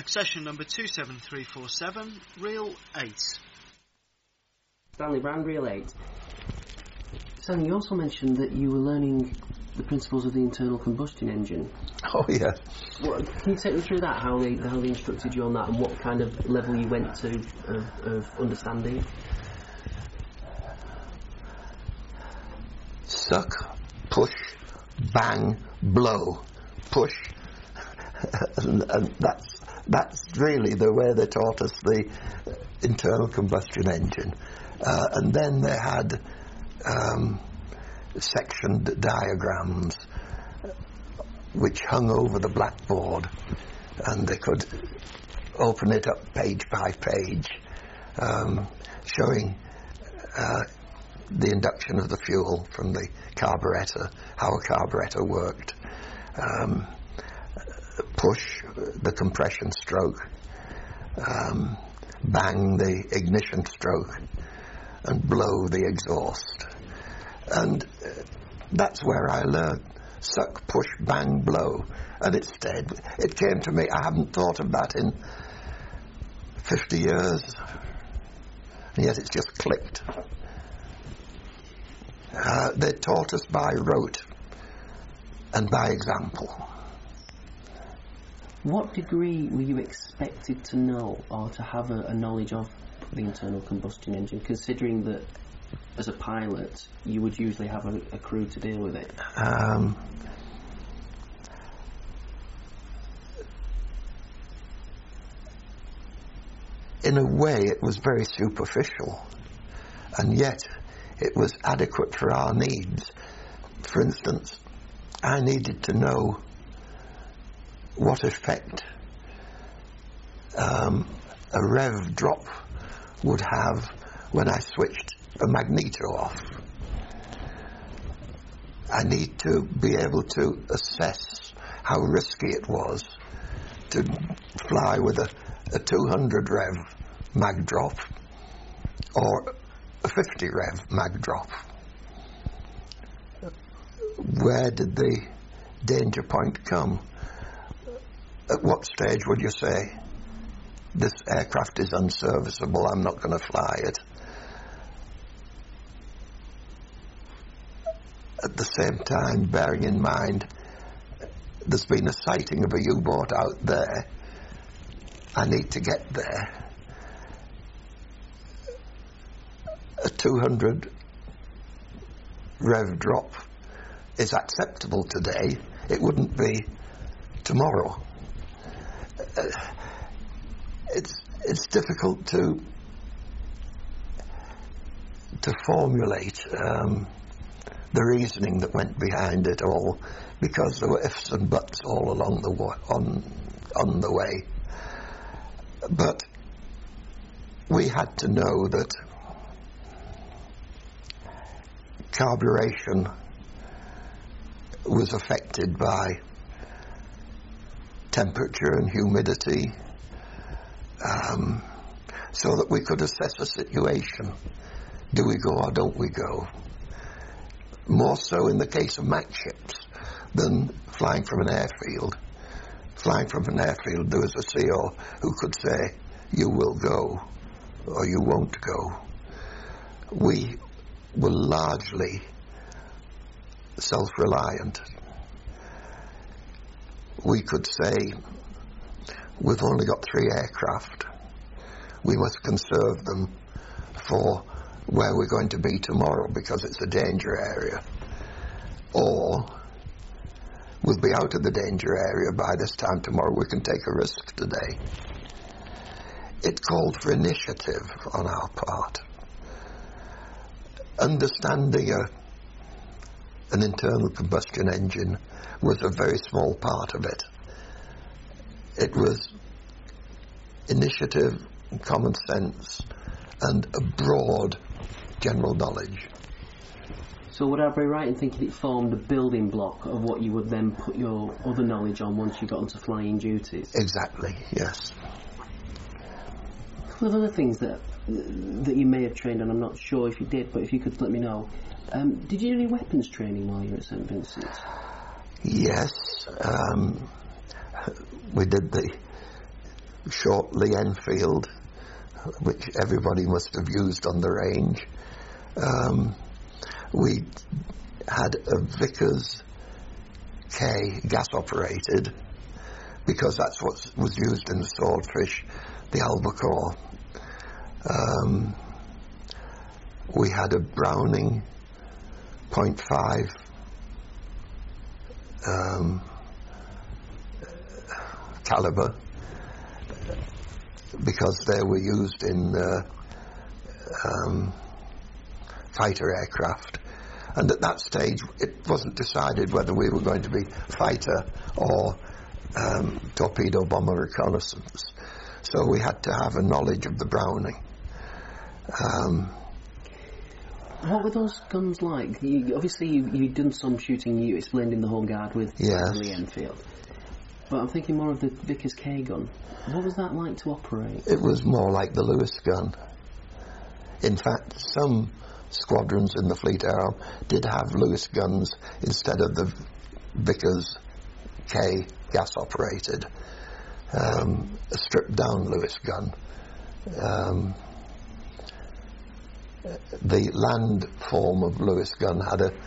Accession number 27347, reel 8. Stanley Brown, reel 8. Stanley, you also mentioned that you were learning the principles of the internal combustion engine. Oh, yeah. Can you take me through that, how they instructed you on that, and what kind of level you went to of understanding? Suck, push, bang, blow, push. and that's really the way they taught us the internal combustion engine. And then they had sectioned diagrams which hung over the blackboard, and they could open it up page by page, showing the induction of the fuel from the carburettor, how a carburettor worked, push, the compression stroke, bang, the ignition stroke, and blow, the exhaust. And that's where I learned suck, push, bang, blow, and it stayed. It came to me, I haven't thought of that in 50 years, and yet it's just clicked. They taught us by rote and by example. What degree were you expected to know or to have a knowledge of the internal combustion engine, considering that as a pilot you would usually have a crew to deal with it? In a way it was very superficial, and yet it was adequate for our needs. For instance, I needed to know what effect a rev drop would have when I switched a magneto off. I need to be able to assess how risky it was to fly with a 200 rev mag drop or a 50 rev mag drop. Where did the danger point come? At what stage would you say, this aircraft is unserviceable, I'm not going to fly it? At the same time, bearing in mind there's been a sighting of a U-boat out there, I need to get there. A 200 rev drop is acceptable today. It wouldn't be tomorrow. It's difficult to formulate the reasoning that went behind it all, because there were ifs and buts all along on the way. But we had to know that carburation was affected by temperature and humidity, so that we could assess a situation. Do we go or don't we go? More so in the case of Mac ships than flying from an airfield. Flying from an airfield, there was a CO who could say, you will go or you won't go. We were largely self-reliant. We could say, we've only got 3 aircraft. We must conserve them for where we're going to be tomorrow because it's a danger area. Or we'll be out of the danger area by this time tomorrow. We can take a risk today. It called for initiative on our part. Understanding an internal combustion engine was a very small part of it. It was initiative, common sense, and a broad general knowledge. So would I be right in thinking it formed a building block of what you would then put your other knowledge on once you got onto flying duties? Exactly, yes. A couple of other things that you may have trained on, I'm not sure if you did, but if you could let me know. Did you do any weapons training while you were at St Vincent? Yes, we did Shortley Enfield, which everybody must have used on the range. We had a Vickers K gas operated, because that's what was used in the Swordfish, the Albacore. We had a Browning .5 caliber, because they were used in fighter aircraft. And at that stage it wasn't decided whether we were going to be fighter or torpedo bomber reconnaissance, so we had to have a knowledge of the Browning. What were those guns like? Obviously you'd done some shooting, you explained in the Home Guard with Lee Enfield, but I'm thinking more of the Vickers K gun. What was that like to operate? It was more like the Lewis gun. In fact, some squadrons in the Fleet Air Arm did have Lewis guns instead of the Vickers K gas operated, a stripped down Lewis gun. The land form of Lewis gun had a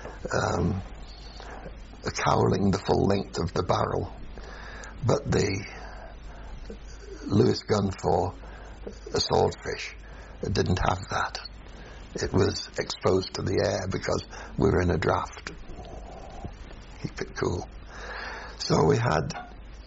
cowling the full length of the barrel, but the Lewis gun for a Swordfish didn't have that. It was exposed to the air because we were in a draft. Keep it cool. So we had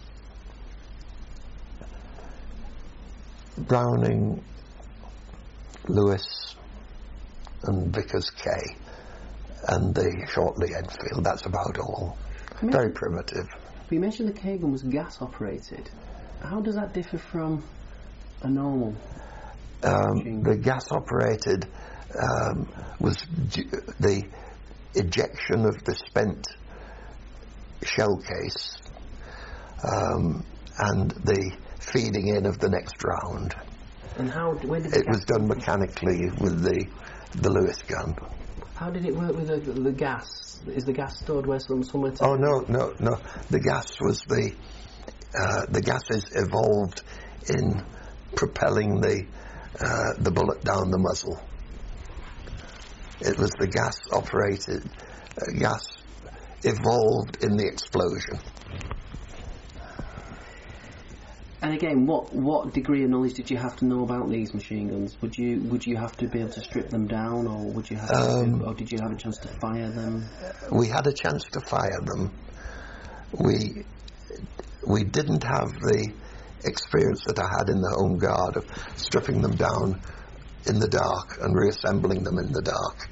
Browning, Lewis and Vickers K and the Shortley Enfield. That's about all. Very primitive. But you mentioned the K gun was gas operated. How does that differ from a normal machine? The gas operated was the ejection of the spent shell case and the feeding in of the next round. And where did it was done mechanically with the Lewis gun. How did it work with the gas? Is the gas stored somewhere? Oh no. The gas was the gases evolved in propelling the bullet down the muzzle. It was the gas operated, gas evolved in the explosion. And again, what degree of knowledge did you have to know about these machine guns? Would you have to be able to strip them down, or would you have or did you have a chance to fire them? We had a chance to fire them. We didn't have the experience that I had in the Home Guard of stripping them down in the dark and reassembling them in the dark.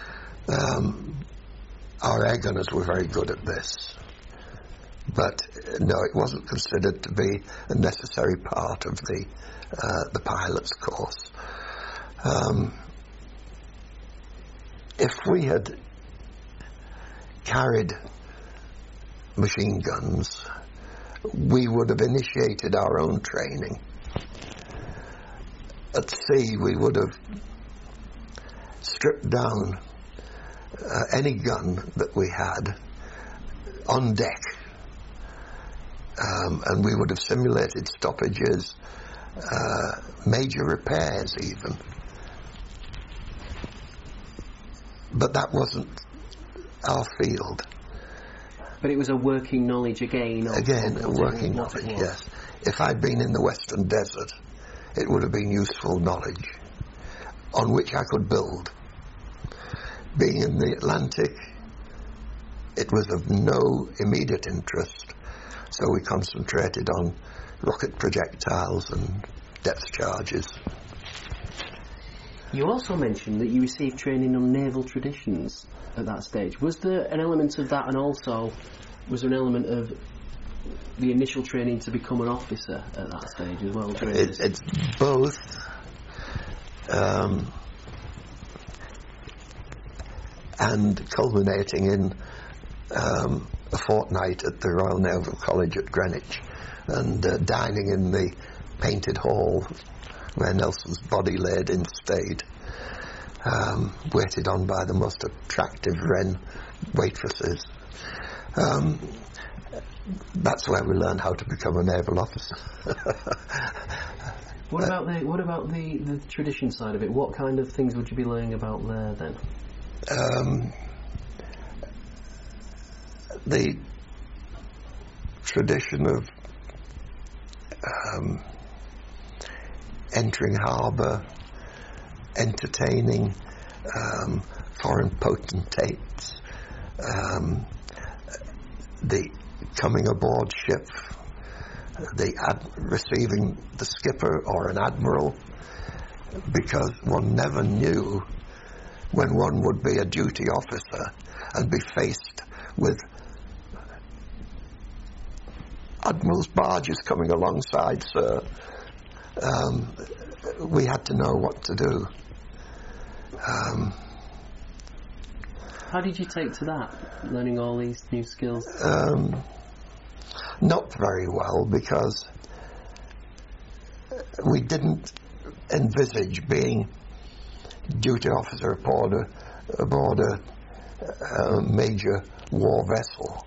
Our air gunners were very good at this, but no, it wasn't considered to be a necessary part of the pilot's course. If we had carried machine guns, we would have initiated our own training. At sea, we would have stripped down any gun that we had on deck, and we would have simulated stoppages, major repairs even. But that wasn't our field. But it was a working knowledge again. Again, a working knowledge, yes. If I'd been in the Western Desert, it would have been useful knowledge on which I could build. Being in the Atlantic, it was of no immediate interest, so we concentrated on rocket projectiles and depth charges. You also mentioned that you received training on naval traditions at that stage. Was there an element of that, and also was there an element of the initial training to become an officer at that stage as well? It's both. And culminating in a fortnight at the Royal Naval College at Greenwich, and dining in the painted hall where Nelson's body laid in state, waited on by the most attractive Wren waitresses. that's where we learned how to become a naval officer. What about the tradition side of it? What kind of things would you be learning about there then? The tradition of entering harbour, entertaining foreign potentates, the coming aboard ship, receiving the skipper or an admiral, because one never knew when one would be a duty officer and be faced with admiral's barges coming alongside, sir. We had to know what to do. How did you take to that, learning all these new skills? Not very well, because we didn't envisage being duty officer aboard a major war vessel.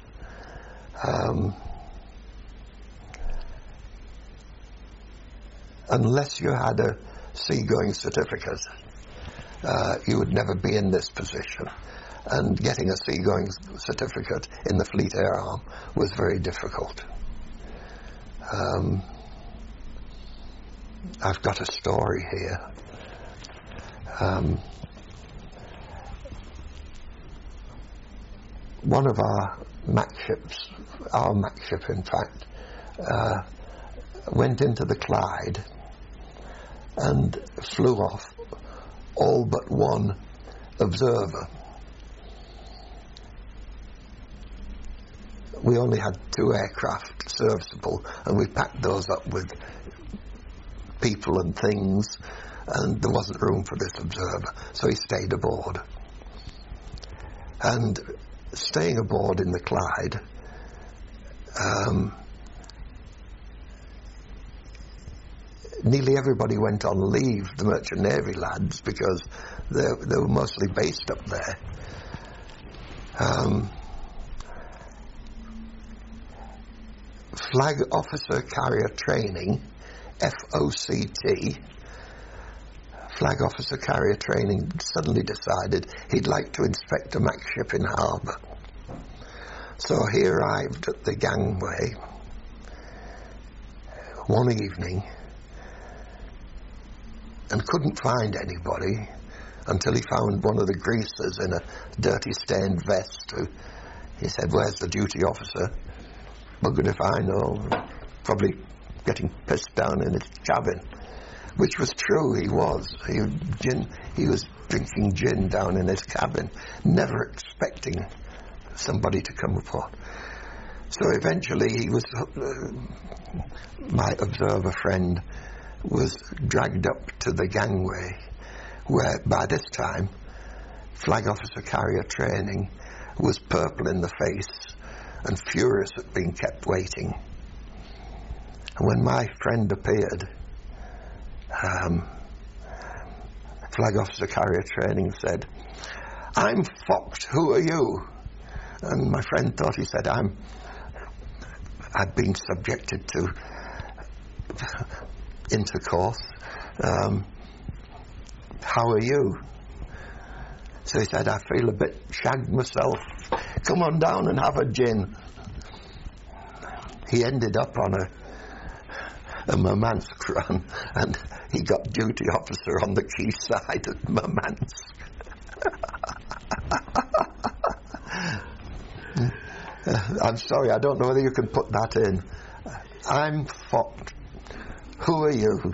Unless you had a seagoing certificate, you would never be in this position. And getting a seagoing certificate in the Fleet Air Arm was very difficult. I've got a story here. One of our Mac ships, in fact, went into the Clyde and flew off all but one observer. We only had 2 aircraft serviceable, and we packed those up with people and things, and there wasn't room for this observer, so he stayed aboard. And staying aboard in the Clyde, nearly everybody went on leave, the Merchant Navy lads, because they were mostly based up there. Flag Officer Carrier Training, FOCT, Flag Officer Carrier Training, suddenly decided he'd like to inspect a Mac ship in harbour. So he arrived at the gangway one evening and couldn't find anybody until he found one of the greasers in a dirty stained vest. He said, "Where's the duty officer?" Buggered if I know. Probably getting pissed down in his cabin. Which was true, he was. He was drinking gin down in his cabin, never expecting somebody to come upon. So eventually he was, my observer friend was dragged up to the gangway, where by this time Flag Officer Carrier Training was purple in the face and furious at being kept waiting. And when my friend appeared, Flag Officer Carrier Training said, "I'm Fox, who are you?" And my friend thought he said, I've been subjected to intercourse. How are you? So he said, "I feel a bit shagged myself. Come on down and have a gin." He ended up on a Murmansk run, and he got duty officer on the quayside at Murmansk. I'm sorry, I don't know whether you can put that in. I'm Fox. Who are you?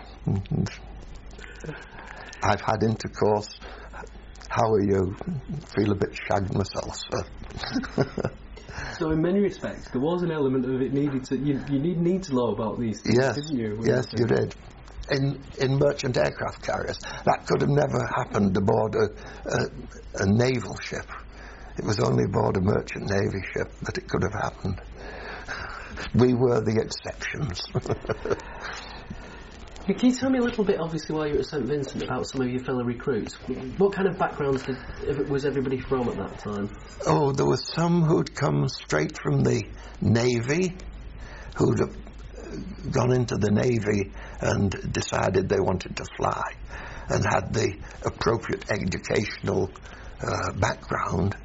I've had intercourse. How are you? Feel a bit shagged myself, sir. So in many respects, there was an element of it needed to. You need to know about these things, didn't you? Yes, you did. In merchant aircraft carriers, that could have never happened aboard a naval ship. It was only aboard a merchant navy ship that it could have happened. We were the exceptions. Can you tell me a little bit, obviously, while you were at St Vincent, about some of your fellow recruits? What kind of backgrounds was everybody from at that time? Oh, there were some who'd come straight from the Navy, who'd have gone into the Navy and decided they wanted to fly, and had the appropriate educational background.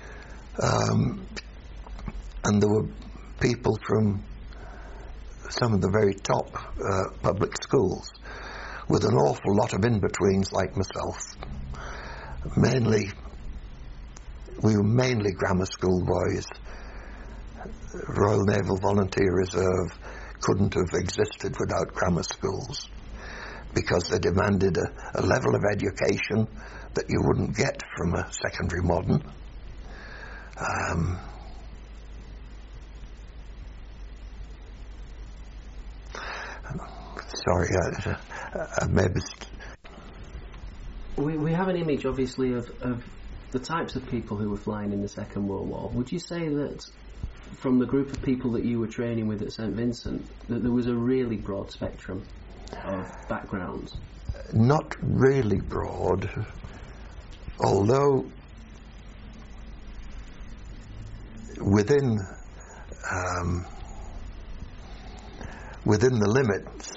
And there were people from some of the very top public schools, with an awful lot of in-betweens like myself. We were mainly grammar school boys. Royal Naval Volunteer Reserve couldn't have existed without grammar schools, because they demanded a level of education that you wouldn't get from a secondary modern. Sorry, I maybe... We have an image, obviously, of the types of people who were flying in the Second World War. Would you say that, from the group of people that you were training with at St Vincent, that there was a really broad spectrum of backgrounds? Not really broad, although within the limits,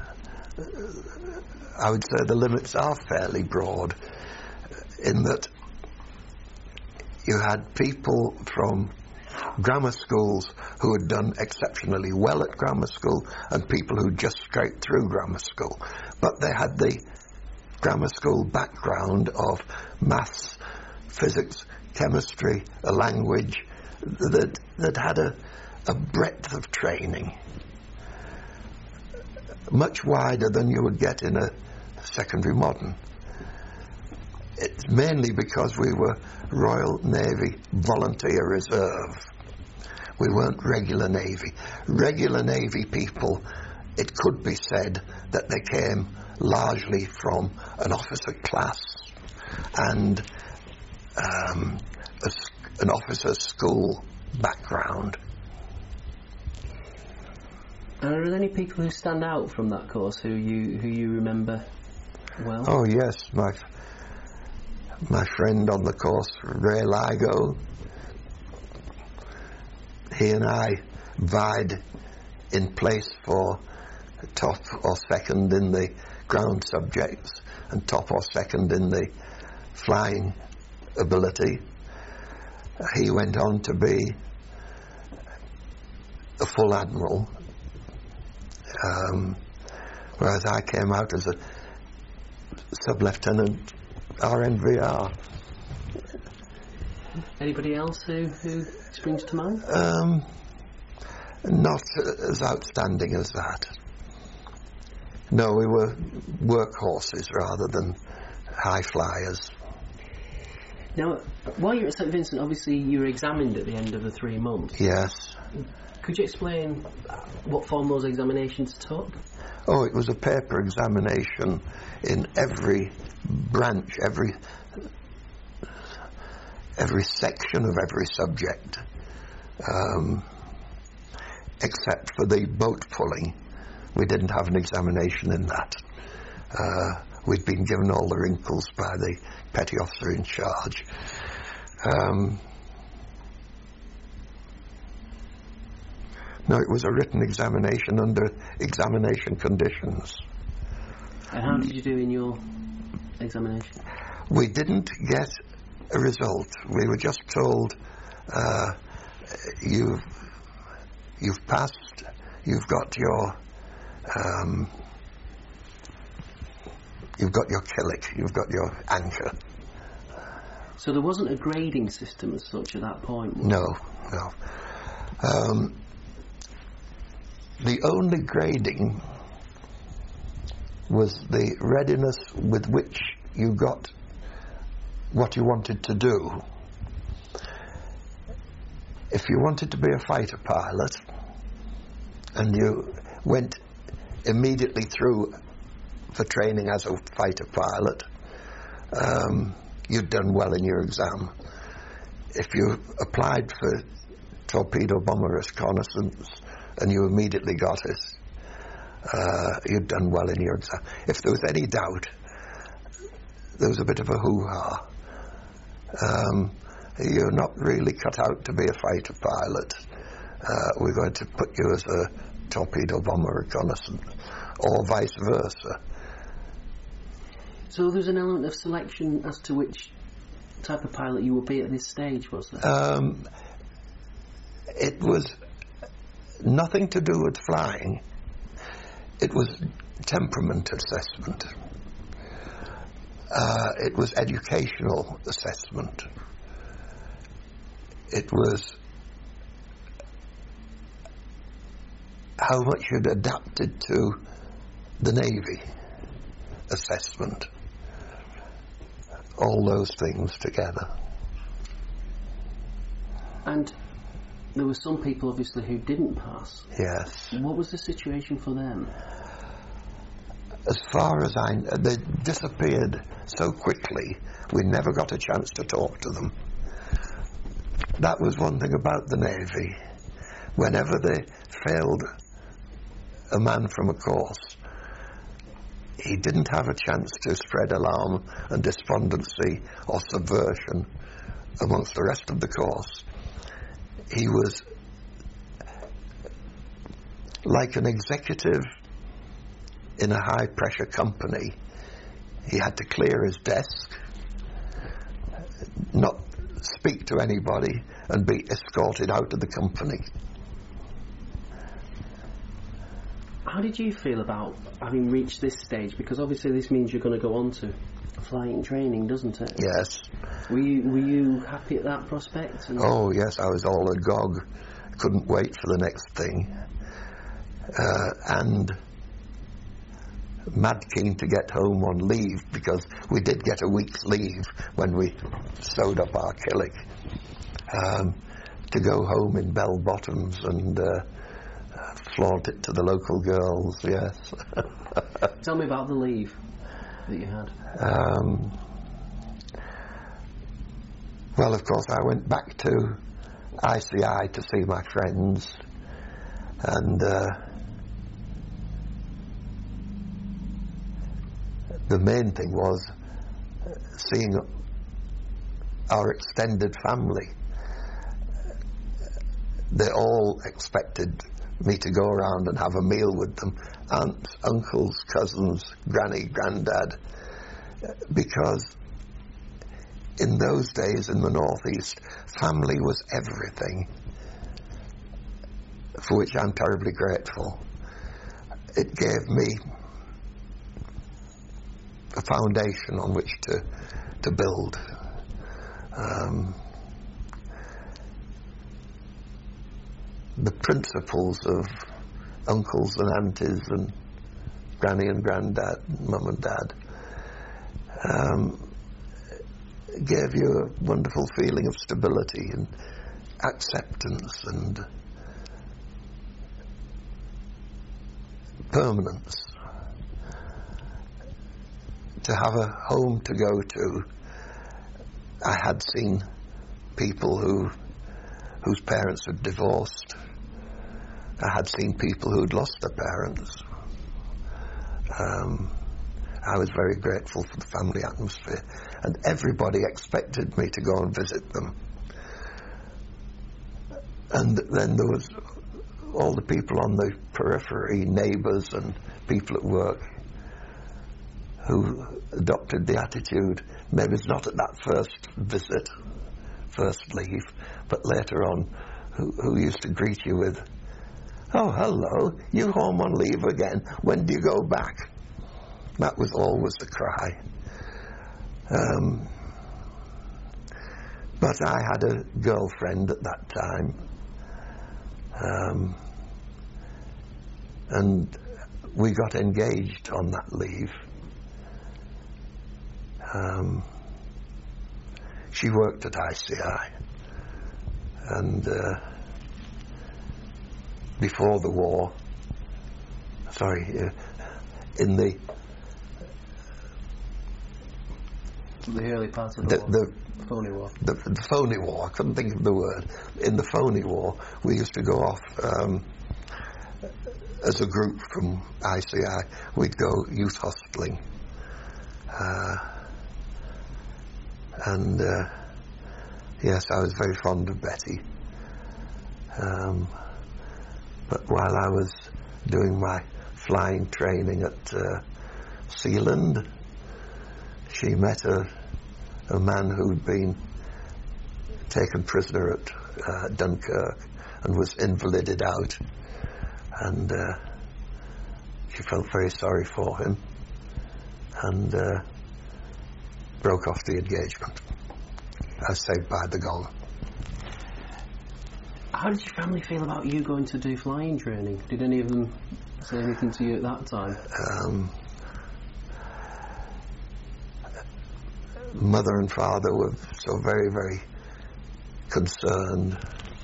I would say the limits are fairly broad, in that you had people from grammar schools who had done exceptionally well at grammar school, and people who just scraped through grammar school. But they had the grammar school background of maths, physics, chemistry, a language that had a breadth of training much wider than you would get in a secondary modern. It's mainly because we were Royal Navy Volunteer Reserve. We weren't regular Navy. Regular Navy people, it could be said that they came largely from an officer class and an officer school background. Are there any people who stand out from that course who you remember well? Oh yes, my friend on the course, Ray Ligo, he and I vied in place for top or second in the ground subjects and top or second in the flying ability. He went on to be a full admiral, whereas I came out as a sub-lieutenant RNVR. Anybody else who springs to mind? Not as outstanding as that. No, we were workhorses rather than high flyers. Now, while you were at St Vincent, obviously you were examined at the end of the 3 months. Yes. Could you explain what form those examinations took? Oh, it was a paper examination in every branch, every section of every subject, except for the boat pulling. We didn't have an examination in that. We'd been given all the wrinkles by the petty officer in charge. No, it was a written examination under examination conditions. And how did you do in your examination? We didn't get a result. We were just told, you've passed, you've got your killick, you've got your anchor. So there wasn't a grading system as such at that point? No. The only grading was the readiness with which you got what you wanted to do. If you wanted to be a fighter pilot and you went immediately through for training as a fighter pilot, you'd done well in your exam. If you applied for torpedo bomber reconnaissance and you immediately got it, you'd done well in your exam. If there was any doubt, there was a bit of a hoo-ha. You're not really cut out to be a fighter pilot. We're going to put you as a torpedo bomber reconnaissance, or vice versa. So there's an element of selection as to which type of pilot you would be at this stage, was there? It was nothing to do with flying. It was temperament assessment. It was educational assessment. It was how much you'd adapted to the Navy assessment. All those things together. And there were some people, obviously, who didn't pass. Yes. What was the situation for them? As far as I know, they disappeared so quickly, we never got a chance to talk to them. That was one thing about the Navy. Whenever they failed a man from a course, he didn't have a chance to spread alarm and despondency or subversion amongst the rest of the course. He was like an executive in a high-pressure company. He had to clear his desk, not speak to anybody, and be escorted out of the company. How did you feel about having reached this stage? Because obviously this means you're going to go on to flying training, doesn't it? Yes. Were you happy at that prospect? Oh, yes, I was all agog. Couldn't wait for the next thing. And mad keen to get home on leave, because we did get a week's leave when we sewed up our killick, to go home in bell bottoms and flaunt it to the local girls. Yes. Tell me about the leave that you had. Well, of course, I went back to ICI to see my friends, and the main thing was seeing our extended family. They all expected me to go around and have a meal with them, aunts, uncles, cousins, granny, granddad, because in those days in the Northeast, family was everything, for which I'm terribly grateful. It gave me a foundation on which to build. The principles of uncles and aunties and granny and granddad, mum and dad, gave you a wonderful feeling of stability and acceptance and permanence. To have a home to go to, I had seen people whose parents had divorced. I had seen people who'd lost their parents. I was very grateful for the family atmosphere, and everybody expected me to go and visit them. And then there was all the people on the periphery, neighbours and people at work, who adopted the attitude, maybe it's not at that first visit, first leave, but later on, who used to greet you with, "Oh, hello, you home on leave again? When do you go back?" That was always the cry. But I had a girlfriend at that time, and we got engaged on that leave. She worked at ICI, and before the war, in the early part of the phony war. The phony war, I couldn't think of the word. In the phony war, we used to go off as a group from ICI, we'd go youth hosteling. And yes, I was very fond of Betty. But while I was doing my flying training at Sealand, she met a man who'd been taken prisoner at Dunkirk and was invalided out, and she felt very sorry for him and broke off the engagement. I was saved by the gong. How did your family feel about you going to do flying training? Did any of them say anything to you at that time? Mother and father were so very, very concerned.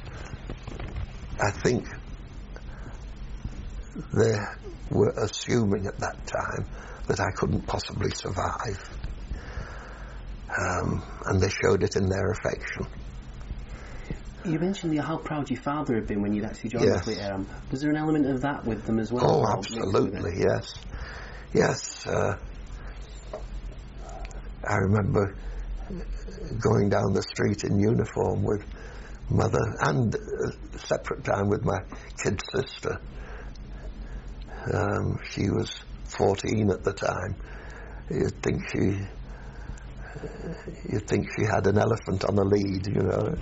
I think they were assuming at that time that I couldn't possibly survive. And they showed it in their affection. You mentioned how proud your father had been when you'd actually joined the Fleet Air Arm. Was there an element of that with them as well? Oh, absolutely, yes. Yes. I remember going down the street in uniform with Mother, and a separate time with my kid sister. She was 14 at the time. You'd think she had an elephant on a lead, you know.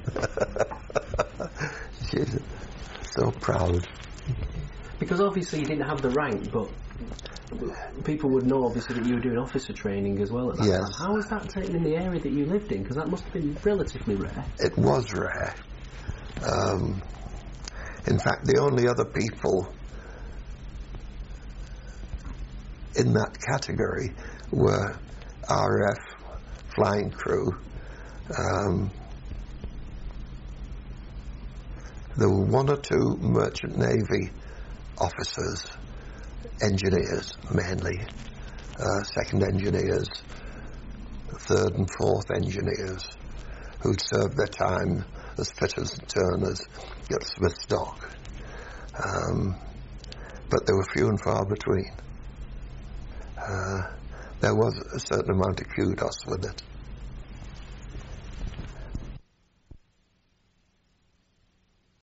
She's so proud. Because obviously you didn't have the rank, but people would know obviously that you were doing officer training as well at that time. How was that taken in the area that you lived in? Because that must have been relatively rare. It was rare. In fact, the only other people in that category were RF flying crew. There were one or two Merchant Navy officers, engineers mainly, second engineers, third and fourth engineers, who'd served their time as fitters and turners at Smith's Dock. But they were few and far between. There was a certain amount of kudos with it.